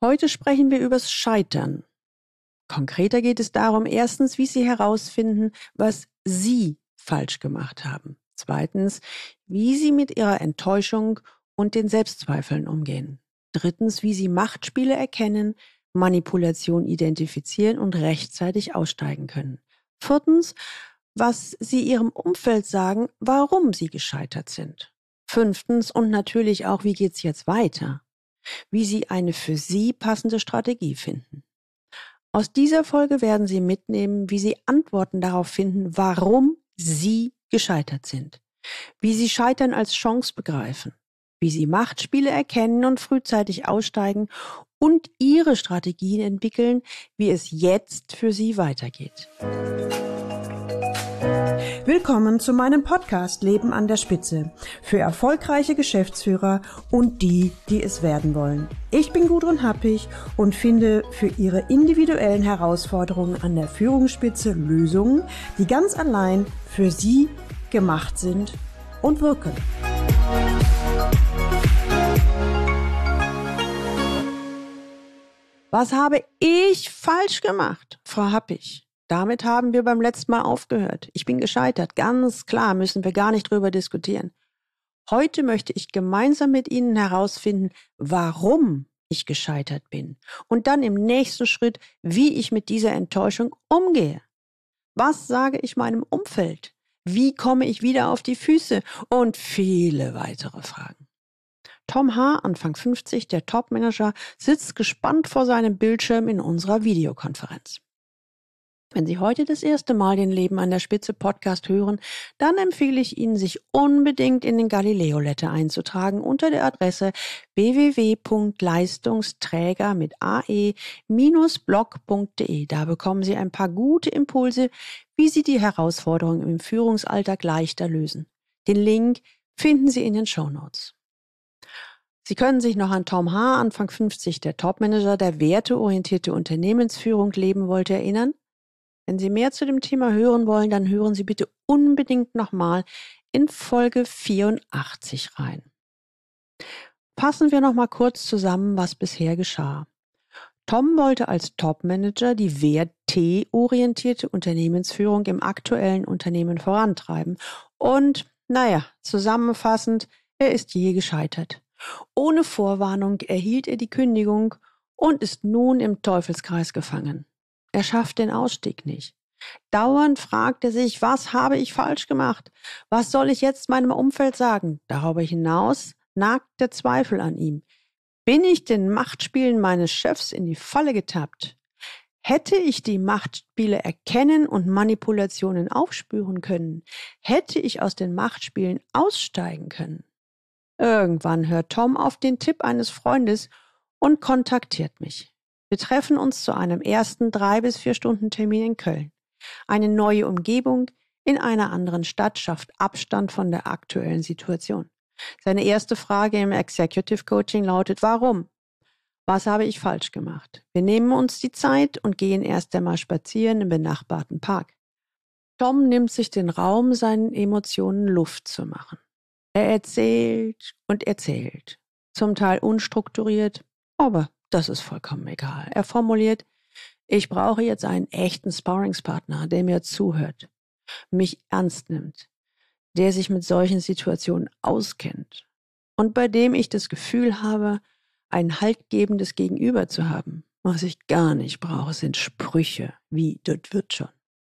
Heute sprechen wir übers Scheitern. Konkreter geht es darum, erstens, wie Sie herausfinden, was Sie falsch gemacht haben. Zweitens, wie Sie mit Ihrer Enttäuschung und den Selbstzweifeln umgehen. Drittens, wie Sie Machtspiele erkennen, Manipulation identifizieren und rechtzeitig aussteigen können. Viertens, was Sie Ihrem Umfeld sagen, warum Sie gescheitert sind. Fünftens und natürlich auch, wie geht's jetzt weiter? Wie Sie eine für Sie passende Strategie finden. Aus dieser Folge werden Sie mitnehmen, wie Sie Antworten darauf finden, warum Sie gescheitert sind, wie Sie Scheitern als Chance begreifen, wie Sie Machtspiele erkennen und frühzeitig aussteigen und Ihre Strategien entwickeln, wie es jetzt für Sie weitergeht. Willkommen zu meinem Podcast Leben an der Spitze für erfolgreiche Geschäftsführer und die, die es werden wollen. Ich bin Gudrun Happig und finde für Ihre individuellen Herausforderungen an der Führungsspitze Lösungen, die ganz allein für Sie gemacht sind und wirken. Was habe ich falsch gemacht, Frau Happig? Damit haben wir beim letzten Mal aufgehört. Ich bin gescheitert. Ganz klar, müssen wir gar nicht drüber diskutieren. Heute möchte ich gemeinsam mit Ihnen herausfinden, warum ich gescheitert bin. Und dann im nächsten Schritt, wie ich mit dieser Enttäuschung umgehe. Was sage ich meinem Umfeld? Wie komme ich wieder auf die Füße? Und viele weitere Fragen. Tom H., Anfang 50, der Topmanager, sitzt gespannt vor seinem Bildschirm in unserer Videokonferenz. Wenn Sie heute das erste Mal den Leben an der Spitze Podcast hören, dann empfehle ich Ihnen, sich unbedingt in den Galileo Letter einzutragen unter der Adresse www.leistungsträger mit ae-blog.de. Da bekommen Sie ein paar gute Impulse, wie Sie die Herausforderungen im Führungsalltag leichter lösen. Den Link finden Sie in den Shownotes. Sie können sich noch an Tom H., Anfang 50, der Topmanager, der werteorientierte Unternehmensführung leben wollte, erinnern? Wenn Sie mehr zu dem Thema hören wollen, dann hören Sie bitte unbedingt nochmal in Folge 84 rein. Fassen wir nochmal kurz zusammen, was bisher geschah. Tom wollte als Topmanager die werteorientierte Unternehmensführung im aktuellen Unternehmen vorantreiben. Und, zusammenfassend, er ist je gescheitert. Ohne Vorwarnung erhielt er die Kündigung und ist nun im Teufelskreis gefangen. Er schafft den Ausstieg nicht. Dauernd fragt er sich, was habe ich falsch gemacht? Was soll ich jetzt meinem Umfeld sagen? Darüber hinaus nagt der Zweifel an ihm. Bin ich den Machtspielen meines Chefs in die Falle getappt? Hätte ich die Machtspiele erkennen und Manipulationen aufspüren können? Hätte ich aus den Machtspielen aussteigen können? Irgendwann hört Tom auf den Tipp eines Freundes und kontaktiert mich. Wir treffen uns zu einem ersten 3 bis 4 Stunden Termin in Köln. Eine neue Umgebung in einer anderen Stadt schafft Abstand von der aktuellen Situation. Seine erste Frage im Executive Coaching lautet, warum? Was habe ich falsch gemacht? Wir nehmen uns die Zeit und gehen erst einmal spazieren im benachbarten Park. Tom nimmt sich den Raum, seinen Emotionen Luft zu machen. Er erzählt und erzählt, zum Teil unstrukturiert, aber das ist vollkommen egal. Er formuliert, ich brauche jetzt einen echten Sparringspartner, der mir zuhört, mich ernst nimmt, der sich mit solchen Situationen auskennt und bei dem ich das Gefühl habe, ein haltgebendes Gegenüber zu haben. Was ich gar nicht brauche, sind Sprüche wie, das wird schon.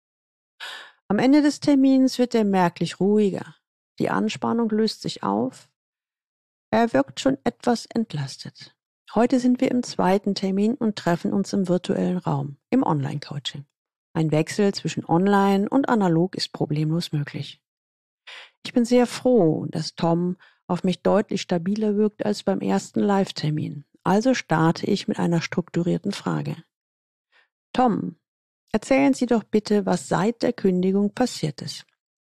Am Ende des Termins wird er merklich ruhiger. Die Anspannung löst sich auf. Er wirkt schon etwas entlastet. Heute sind wir im zweiten Termin und treffen uns im virtuellen Raum, im Online-Coaching. Ein Wechsel zwischen Online und Analog ist problemlos möglich. Ich bin sehr froh, dass Tom auf mich deutlich stabiler wirkt als beim ersten Live-Termin. Also starte ich mit einer strukturierten Frage. Tom, erzählen Sie doch bitte, was seit der Kündigung passiert ist.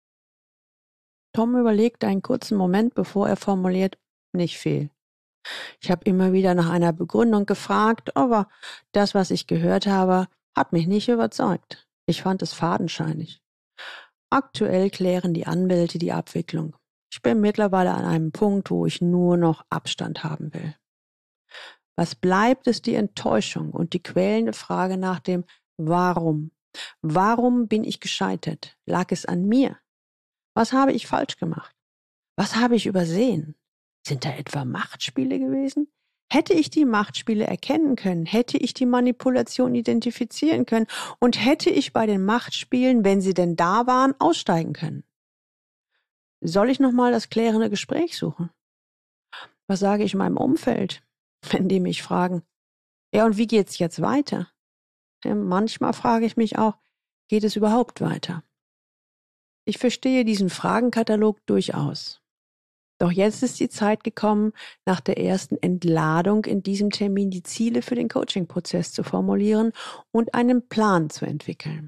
Tom überlegt einen kurzen Moment, bevor er formuliert, nicht viel. Ich habe immer wieder nach einer Begründung gefragt, aber das, was ich gehört habe, hat mich nicht überzeugt. Ich fand es fadenscheinig. Aktuell klären die Anwälte die Abwicklung. Ich bin mittlerweile an einem Punkt, wo ich nur noch Abstand haben will. Was bleibt, ist die Enttäuschung und die quälende Frage nach dem Warum. Warum bin ich gescheitert? Lag es an mir? Was habe ich falsch gemacht? Was habe ich übersehen? Sind da etwa Machtspiele gewesen? Hätte ich die Machtspiele erkennen können, hätte ich die Manipulation identifizieren können und hätte ich bei den Machtspielen, wenn sie denn da waren, aussteigen können? Soll ich nochmal das klärende Gespräch suchen? Was sage ich meinem Umfeld, wenn die mich fragen, ja, und wie geht's jetzt weiter? Ja, manchmal frage ich mich auch, geht es überhaupt weiter? Ich verstehe diesen Fragenkatalog durchaus. Doch jetzt ist die Zeit gekommen, nach der ersten Entladung in diesem Termin die Ziele für den Coaching-Prozess zu formulieren und einen Plan zu entwickeln.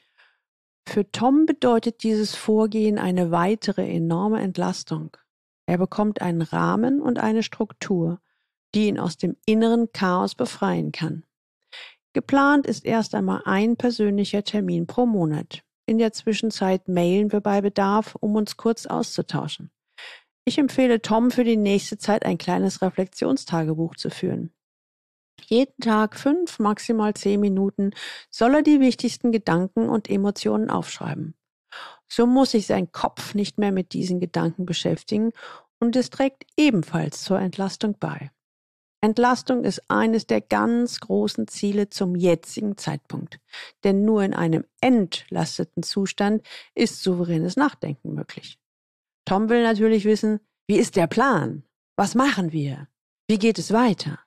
Für Tom bedeutet dieses Vorgehen eine weitere enorme Entlastung. Er bekommt einen Rahmen und eine Struktur, die ihn aus dem inneren Chaos befreien kann. Geplant ist erst einmal ein persönlicher Termin pro Monat. In der Zwischenzeit mailen wir bei Bedarf, um uns kurz auszutauschen. Ich empfehle Tom für die nächste Zeit ein kleines Reflexionstagebuch zu führen. Jeden Tag 5, maximal 10 Minuten soll er die wichtigsten Gedanken und Emotionen aufschreiben. So muss sich sein Kopf nicht mehr mit diesen Gedanken beschäftigen und es trägt ebenfalls zur Entlastung bei. Entlastung ist eines der ganz großen Ziele zum jetzigen Zeitpunkt. Denn nur in einem entlasteten Zustand ist souveränes Nachdenken möglich. Tom will natürlich wissen, wie ist der Plan? Was machen wir? Wie geht es weiter?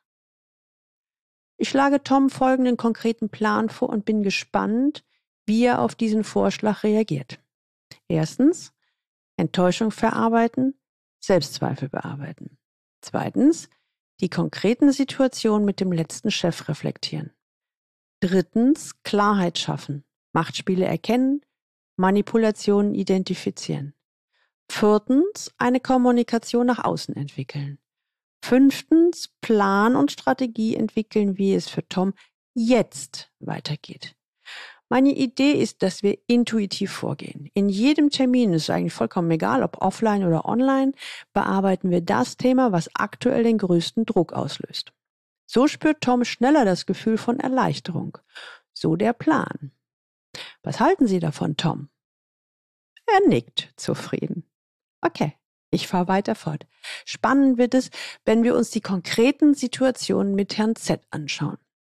Ich schlage Tom folgenden konkreten Plan vor und bin gespannt, wie er auf diesen Vorschlag reagiert. Erstens, Enttäuschung verarbeiten, Selbstzweifel bearbeiten. Zweitens, die konkreten Situationen mit dem letzten Chef reflektieren. Drittens, Klarheit schaffen, Machtspiele erkennen, Manipulationen identifizieren. Viertens, eine Kommunikation nach außen entwickeln. Fünftens, Plan und Strategie entwickeln, wie es für Tom jetzt weitergeht. Meine Idee ist, dass wir intuitiv vorgehen. In jedem Termin, ist eigentlich vollkommen egal, ob offline oder online, bearbeiten wir das Thema, was aktuell den größten Druck auslöst. So spürt Tom schneller das Gefühl von Erleichterung. So der Plan. Was halten Sie davon, Tom? Er nickt zufrieden. Okay, ich fahre weiter fort. Spannend wird es, wenn wir uns die konkreten Situationen mit Herrn Z anschauen.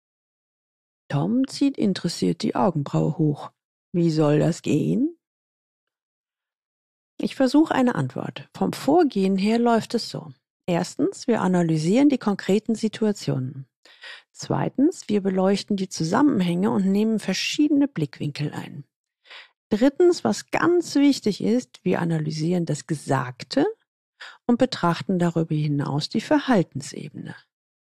Tom zieht interessiert die Augenbraue hoch. Wie soll das gehen? Ich versuche eine Antwort. Vom Vorgehen her läuft es so. Erstens, wir analysieren die konkreten Situationen. Zweitens, wir beleuchten die Zusammenhänge und nehmen verschiedene Blickwinkel ein. Drittens, was ganz wichtig ist, wir analysieren das Gesagte und betrachten darüber hinaus die Verhaltensebene.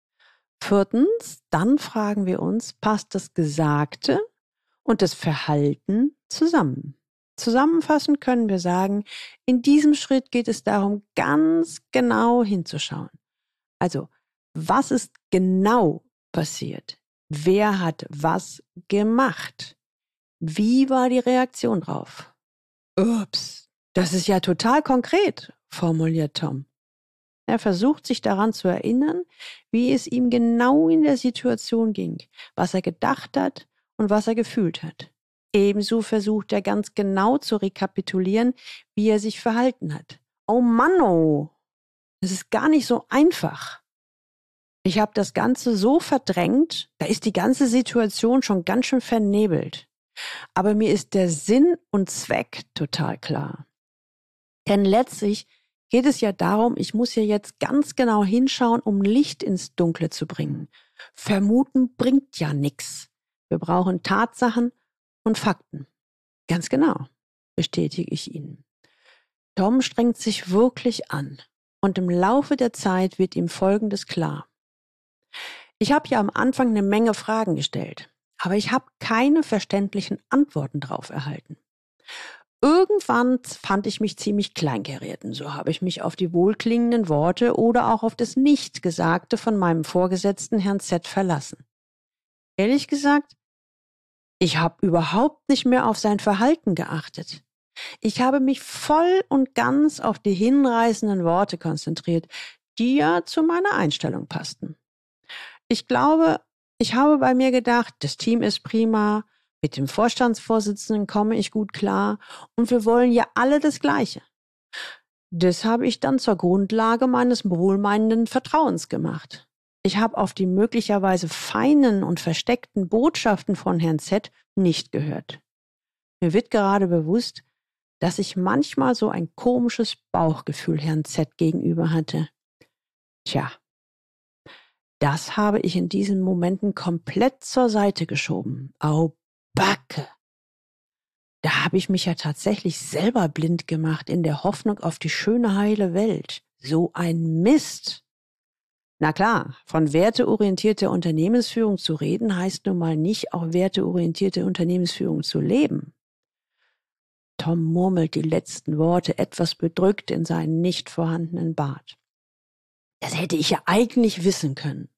Viertens, dann fragen wir uns, passt das Gesagte und das Verhalten zusammen? Zusammenfassend können wir sagen, in diesem Schritt geht es darum, ganz genau hinzuschauen. Also, was ist genau passiert? Wer hat was gemacht? Wie war die Reaktion drauf? Ups, das ist ja total konkret, formuliert Tom. Er versucht sich daran zu erinnern, wie es ihm genau in der Situation ging, was er gedacht hat und was er gefühlt hat. Ebenso versucht er ganz genau zu rekapitulieren, wie er sich verhalten hat. Oh Mann, oh, das ist gar nicht so einfach. Ich habe das Ganze so verdrängt, da ist die ganze Situation schon ganz schön vernebelt. Aber mir ist der Sinn und Zweck total klar. Denn letztlich geht es ja darum, ich muss ja jetzt ganz genau hinschauen, um Licht ins Dunkle zu bringen. Vermuten bringt ja nichts. Wir brauchen Tatsachen und Fakten. Ganz genau, bestätige ich Ihnen. Tom strengt sich wirklich an und im Laufe der Zeit wird ihm Folgendes klar. Ich habe ja am Anfang eine Menge Fragen gestellt, aber ich habe keine verständlichen Antworten darauf erhalten. Irgendwann fand ich mich ziemlich kleinkariert und so habe ich mich auf die wohlklingenden Worte oder auch auf das Nichtgesagte von meinem Vorgesetzten Herrn Z verlassen. Ehrlich gesagt, ich habe überhaupt nicht mehr auf sein Verhalten geachtet. Ich habe mich voll und ganz auf die hinreißenden Worte konzentriert, die ja zu meiner Einstellung passten. Ich glaube, ich habe bei mir gedacht, das Team ist prima, mit dem Vorstandsvorsitzenden komme ich gut klar und wir wollen ja alle das Gleiche. Das habe ich dann zur Grundlage meines wohlmeinenden Vertrauens gemacht. Ich habe auf die möglicherweise feinen und versteckten Botschaften von Herrn Z. nicht gehört. Mir wird gerade bewusst, dass ich manchmal so ein komisches Bauchgefühl Herrn Z. gegenüber hatte. Tja, das habe ich in diesen Momenten komplett zur Seite geschoben. Au Backe! Da habe ich mich ja tatsächlich selber blind gemacht in der Hoffnung auf die schöne, heile Welt. So ein Mist! Na klar, von werteorientierter Unternehmensführung zu reden, heißt nun mal nicht, auch werteorientierte Unternehmensführung zu leben. Tom murmelt die letzten Worte etwas bedrückt in seinen nicht vorhandenen Bart. Das hätte ich ja eigentlich wissen können.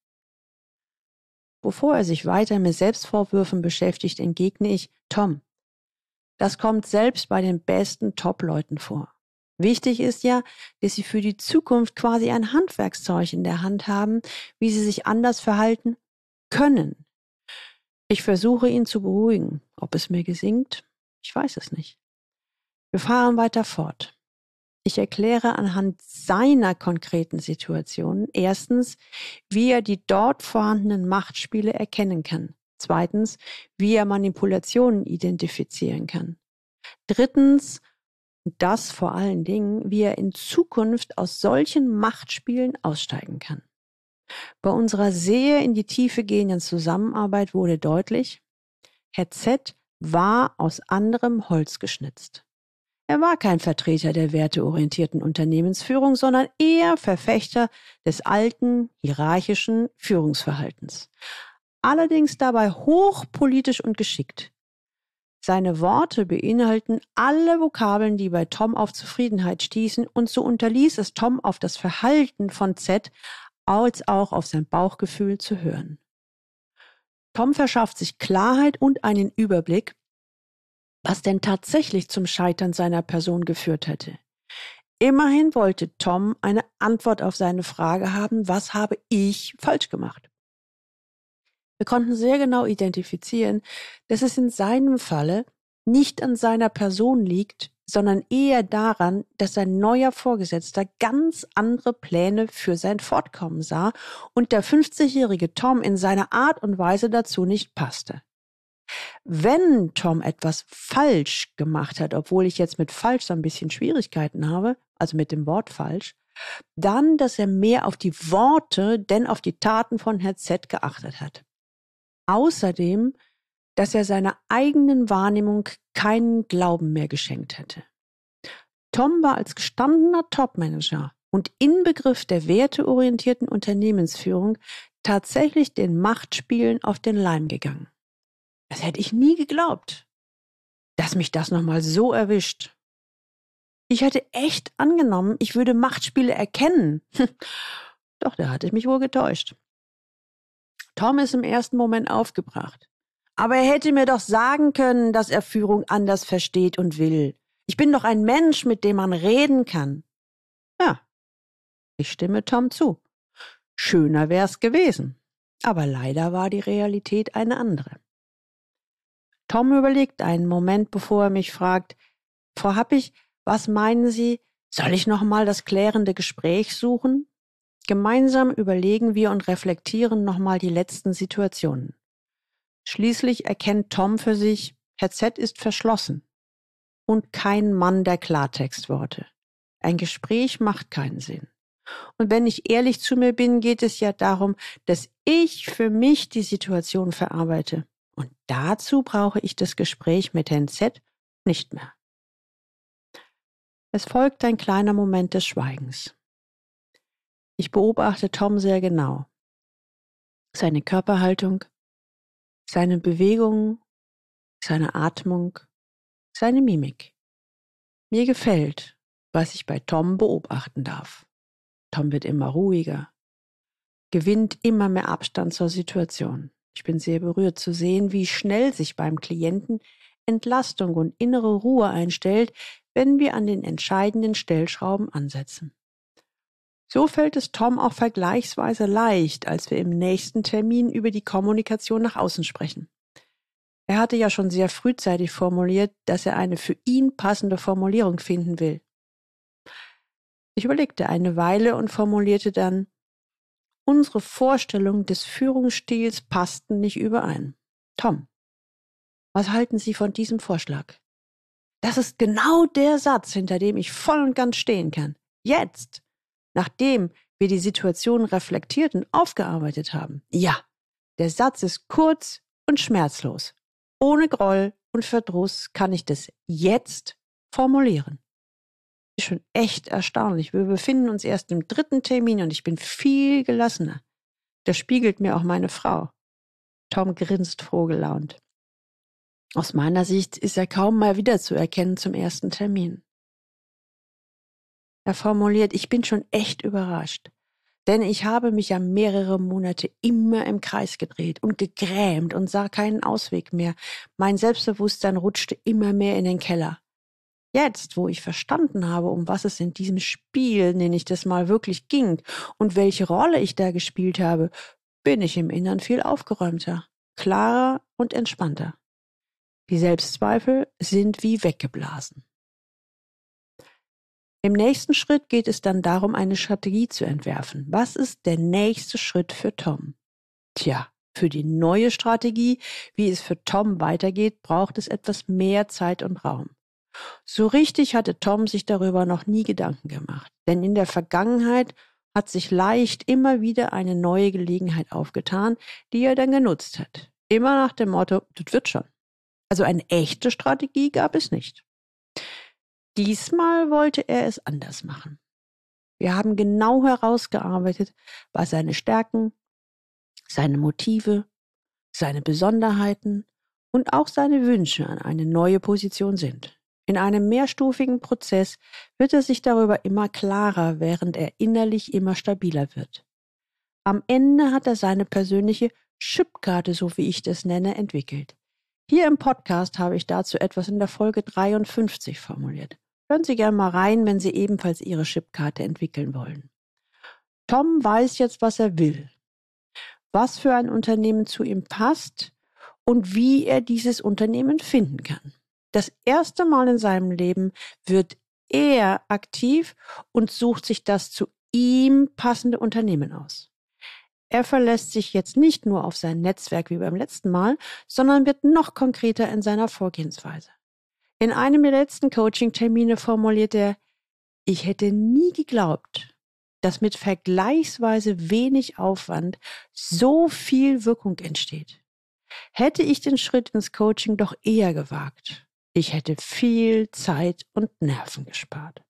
Bevor er sich weiter mit Selbstvorwürfen beschäftigt, entgegne ich, Tom, das kommt selbst bei den besten Top-Leuten vor. Wichtig ist ja, dass sie für die Zukunft quasi ein Handwerkszeug in der Hand haben, wie sie sich anders verhalten können. Ich versuche ihn zu beruhigen. Ob es mir gelingt? Ich weiß es nicht. Wir fahren weiter fort. Ich erkläre anhand seiner konkreten Situationen erstens, wie er die dort vorhandenen Machtspiele erkennen kann. Zweitens, wie er Manipulationen identifizieren kann. Drittens, das vor allen Dingen, wie er in Zukunft aus solchen Machtspielen aussteigen kann. Bei unserer sehr in die Tiefe gehenden Zusammenarbeit wurde deutlich, Herr Z. war aus anderem Holz geschnitzt. Er war kein Vertreter der werteorientierten Unternehmensführung, sondern eher Verfechter des alten, hierarchischen Führungsverhaltens. Allerdings dabei hochpolitisch und geschickt. Seine Worte beinhalten alle Vokabeln, die bei Tom auf Zufriedenheit stießen, und so unterließ es Tom auf das Verhalten von Z. als auch auf sein Bauchgefühl zu hören. Tom verschafft sich Klarheit und einen Überblick, was denn tatsächlich zum Scheitern seiner Person geführt hätte. Immerhin wollte Tom eine Antwort auf seine Frage haben, was habe ich falsch gemacht? Wir konnten sehr genau identifizieren, dass es in seinem Falle nicht an seiner Person liegt, sondern eher daran, dass sein neuer Vorgesetzter ganz andere Pläne für sein Fortkommen sah und der 50-jährige Tom in seiner Art und Weise dazu nicht passte. Wenn Tom etwas falsch gemacht hat, obwohl ich jetzt mit falsch so ein bisschen Schwierigkeiten habe, also mit dem Wort falsch, dann, dass er mehr auf die Worte, denn auf die Taten von Herrn Z. geachtet hat. Außerdem, dass er seiner eigenen Wahrnehmung keinen Glauben mehr geschenkt hätte. Tom war als gestandener Topmanager und Inbegriff der werteorientierten Unternehmensführung tatsächlich den Machtspielen auf den Leim gegangen. Das hätte ich nie geglaubt, dass mich das nochmal so erwischt. Ich hätte echt angenommen, ich würde Machtspiele erkennen. Doch, da hatte ich mich wohl getäuscht. Tom ist im ersten Moment aufgebracht. Aber er hätte mir doch sagen können, dass er Führung anders versteht und will. Ich bin doch ein Mensch, mit dem man reden kann. Ja, ich stimme Tom zu. Schöner wär's gewesen. Aber leider war die Realität eine andere. Tom überlegt einen Moment, bevor er mich fragt, Frau Happig, was meinen Sie, soll ich nochmal das klärende Gespräch suchen? Gemeinsam überlegen wir und reflektieren nochmal die letzten Situationen. Schließlich erkennt Tom für sich, Herr Z. ist verschlossen und kein Mann der Klartextworte. Ein Gespräch macht keinen Sinn. Und wenn ich ehrlich zu mir bin, geht es ja darum, dass ich für mich die Situation verarbeite. Und dazu brauche ich das Gespräch mit Herrn Z. nicht mehr. Es folgt ein kleiner Moment des Schweigens. Ich beobachte Tom sehr genau. Seine Körperhaltung, seine Bewegungen, seine Atmung, seine Mimik. Mir gefällt, was ich bei Tom beobachten darf. Tom wird immer ruhiger, gewinnt immer mehr Abstand zur Situation. Ich bin sehr berührt zu sehen, wie schnell sich beim Klienten Entlastung und innere Ruhe einstellt, wenn wir an den entscheidenden Stellschrauben ansetzen. So fällt es Tom auch vergleichsweise leicht, als wir im nächsten Termin über die Kommunikation nach außen sprechen. Er hatte ja schon sehr frühzeitig formuliert, dass er eine für ihn passende Formulierung finden will. Ich überlegte eine Weile und formulierte dann: Unsere Vorstellungen des Führungsstils passten nicht überein. Tom, was halten Sie von diesem Vorschlag? Das ist genau der Satz, hinter dem ich voll und ganz stehen kann. Jetzt, nachdem wir die Situation reflektiert und aufgearbeitet haben. Ja, der Satz ist kurz und schmerzlos. Ohne Groll und Verdruss kann ich das jetzt formulieren. Ist schon echt erstaunlich. Wir befinden uns erst im 3. Termin und ich bin viel gelassener. Das spiegelt mir auch meine Frau. Tom grinst frohgelaunt. Aus meiner Sicht ist er kaum mal wiederzuerkennen zum 1. Termin. Er formuliert: Ich bin schon echt überrascht, denn ich habe mich ja mehrere Monate immer im Kreis gedreht und gegrämt und sah keinen Ausweg mehr. Mein Selbstbewusstsein rutschte immer mehr in den Keller. Jetzt, wo ich verstanden habe, um was es in diesem Spiel, nenne ich das mal, wirklich ging und welche Rolle ich da gespielt habe, bin ich im Innern viel aufgeräumter, klarer und entspannter. Die Selbstzweifel sind wie weggeblasen. Im nächsten Schritt geht es dann darum, eine Strategie zu entwerfen. Was ist der nächste Schritt für Tom? Tja, für die neue Strategie, wie es für Tom weitergeht, braucht es etwas mehr Zeit und Raum. So richtig hatte Tom sich darüber noch nie Gedanken gemacht, denn in der Vergangenheit hat sich leicht immer wieder eine neue Gelegenheit aufgetan, die er dann genutzt hat. Immer nach dem Motto: das wird schon. Also eine echte Strategie gab es nicht. Diesmal wollte er es anders machen. Wir haben genau herausgearbeitet, was seine Stärken, seine Motive, seine Besonderheiten und auch seine Wünsche an eine neue Position sind. In einem mehrstufigen Prozess wird er sich darüber immer klarer, während er innerlich immer stabiler wird. Am Ende hat er seine persönliche Chipkarte, so wie ich das nenne, entwickelt. Hier im Podcast habe ich dazu etwas in der Folge 53 formuliert. Hören Sie gerne mal rein, wenn Sie ebenfalls Ihre Chipkarte entwickeln wollen. Tom weiß jetzt, was er will, was für ein Unternehmen zu ihm passt und wie er dieses Unternehmen finden kann. Das erste Mal in seinem Leben wird er aktiv und sucht sich das zu ihm passende Unternehmen aus. Er verlässt sich jetzt nicht nur auf sein Netzwerk wie beim letzten Mal, sondern wird noch konkreter in seiner Vorgehensweise. In einem der letzten Coaching-Termine formuliert er: Ich hätte nie geglaubt, dass mit vergleichsweise wenig Aufwand so viel Wirkung entsteht. Hätte ich den Schritt ins Coaching doch eher gewagt. Ich hätte viel Zeit und Nerven gespart.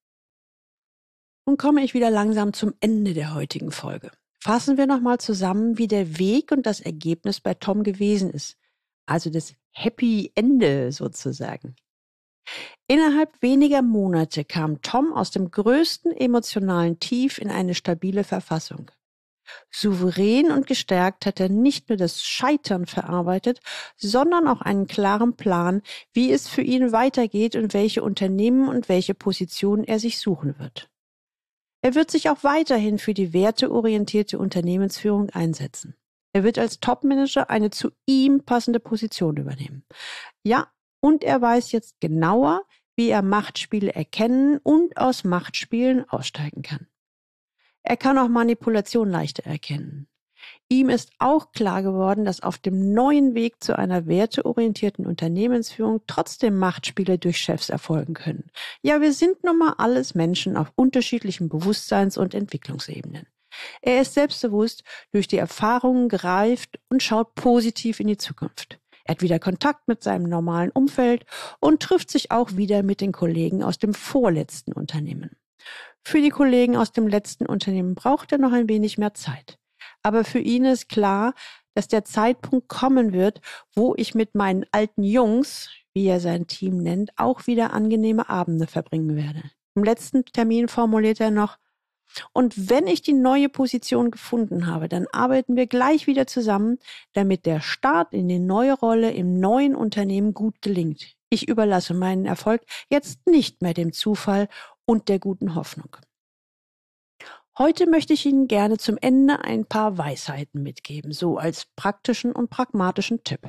Nun komme ich wieder langsam zum Ende der heutigen Folge. Fassen wir nochmal zusammen, wie der Weg und das Ergebnis bei Tom gewesen ist. Also das Happy Ende sozusagen. Innerhalb weniger Monate kam Tom aus dem größten emotionalen Tief in eine stabile Verfassung. Souverän und gestärkt hat er nicht nur das Scheitern verarbeitet, sondern auch einen klaren Plan, wie es für ihn weitergeht und welche Unternehmen und welche Positionen er sich suchen wird. Er wird sich auch weiterhin für die werteorientierte Unternehmensführung einsetzen. Er wird als Topmanager eine zu ihm passende Position übernehmen. Ja, und er weiß jetzt genauer, wie er Machtspiele erkennen und aus Machtspielen aussteigen kann. Er kann auch Manipulation leichter erkennen. Ihm ist auch klar geworden, dass auf dem neuen Weg zu einer werteorientierten Unternehmensführung trotzdem Machtspiele durch Chefs erfolgen können. Ja, wir sind nun mal alles Menschen auf unterschiedlichen Bewusstseins- und Entwicklungsebenen. Er ist selbstbewusst durch die Erfahrungen gereift und schaut positiv in die Zukunft. Er hat wieder Kontakt mit seinem normalen Umfeld und trifft sich auch wieder mit den Kollegen aus dem vorletzten Unternehmen. Für die Kollegen aus dem letzten Unternehmen braucht er noch ein wenig mehr Zeit. Aber für ihn ist klar, dass der Zeitpunkt kommen wird, wo ich mit meinen alten Jungs, wie er sein Team nennt, auch wieder angenehme Abende verbringen werde. Im letzten Termin formuliert er noch: Und wenn ich die neue Position gefunden habe, dann arbeiten wir gleich wieder zusammen, damit der Start in die neue Rolle im neuen Unternehmen gut gelingt. Ich überlasse meinen Erfolg jetzt nicht mehr dem Zufall und der guten Hoffnung. Heute möchte ich Ihnen gerne zum Ende ein paar Weisheiten mitgeben, so als praktischen und pragmatischen Tipp.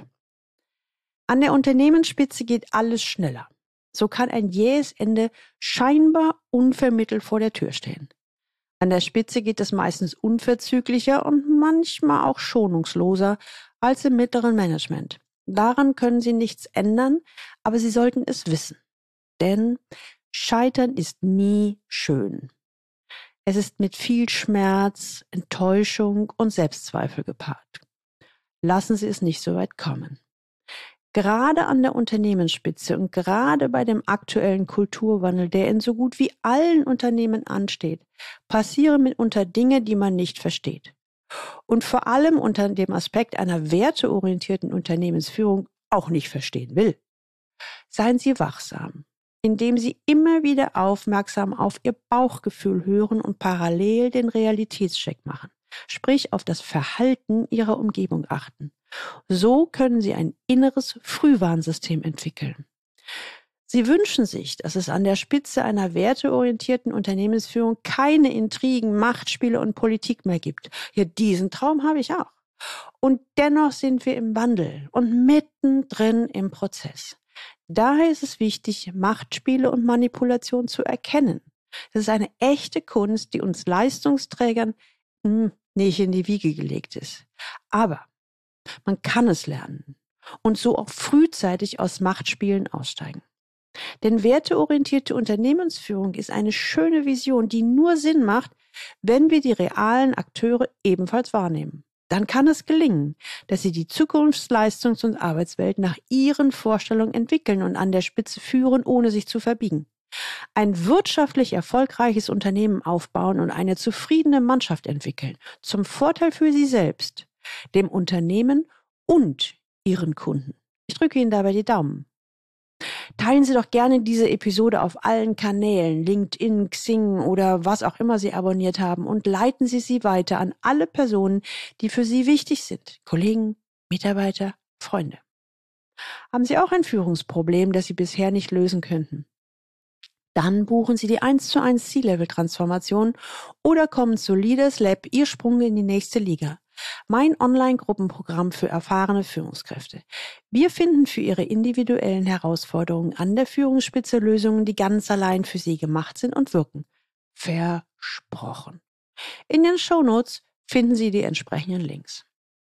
An der Unternehmensspitze geht alles schneller. So kann ein jähes Ende scheinbar unvermittelt vor der Tür stehen. An der Spitze geht es meistens unverzüglicher und manchmal auch schonungsloser als im mittleren Management. Daran können Sie nichts ändern, aber Sie sollten es wissen. Denn Scheitern ist nie schön. Es ist mit viel Schmerz, Enttäuschung und Selbstzweifel gepaart. Lassen Sie es nicht so weit kommen. Gerade an der Unternehmensspitze und gerade bei dem aktuellen Kulturwandel, der in so gut wie allen Unternehmen ansteht, passieren mitunter Dinge, die man nicht versteht. Und vor allem unter dem Aspekt einer werteorientierten Unternehmensführung auch nicht verstehen will. Seien Sie wachsam, indem Sie immer wieder aufmerksam auf Ihr Bauchgefühl hören und parallel den Realitätscheck machen, sprich auf das Verhalten Ihrer Umgebung achten. So können Sie ein inneres Frühwarnsystem entwickeln. Sie wünschen sich, dass es an der Spitze einer werteorientierten Unternehmensführung keine Intrigen, Machtspiele und Politik mehr gibt. Ja, diesen Traum habe ich auch. Und dennoch sind wir im Wandel und mittendrin im Prozess. Daher ist es wichtig, Machtspiele und Manipulation zu erkennen. Das ist eine echte Kunst, die uns Leistungsträgern nicht in die Wiege gelegt ist. Aber man kann es lernen und so auch frühzeitig aus Machtspielen aussteigen. Denn werteorientierte Unternehmensführung ist eine schöne Vision, die nur Sinn macht, wenn wir die realen Akteure ebenfalls wahrnehmen. Dann kann es gelingen, dass sie die Zukunftsleistungs- und Arbeitswelt nach ihren Vorstellungen entwickeln und an der Spitze führen, ohne sich zu verbiegen. Ein wirtschaftlich erfolgreiches Unternehmen aufbauen und eine zufriedene Mannschaft entwickeln, zum Vorteil für Sie selbst, dem Unternehmen und Ihren Kunden. Ich drücke Ihnen dabei die Daumen. Teilen Sie doch gerne diese Episode auf allen Kanälen, LinkedIn, Xing oder was auch immer Sie abonniert haben und leiten Sie sie weiter an alle Personen, die für Sie wichtig sind. Kollegen, Mitarbeiter, Freunde. Haben Sie auch ein Führungsproblem, das Sie bisher nicht lösen könnten? Dann buchen Sie die 1:1 C-Level-Transformation oder kommen zu Leaders Lab, Ihr Sprung in die nächste Liga. Mein Online-Gruppenprogramm für erfahrene Führungskräfte. Wir finden für Ihre individuellen Herausforderungen an der Führungsspitze Lösungen, die ganz allein für Sie gemacht sind und wirken. Versprochen. In den Shownotes finden Sie die entsprechenden Links.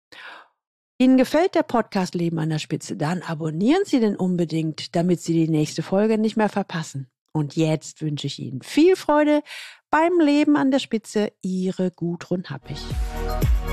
Ihnen gefällt der Podcast Leben an der Spitze? Dann abonnieren Sie den unbedingt, damit Sie die nächste Folge nicht mehr verpassen. Und jetzt wünsche ich Ihnen viel Freude beim Leben an der Spitze. Ihre Gudrun Happich.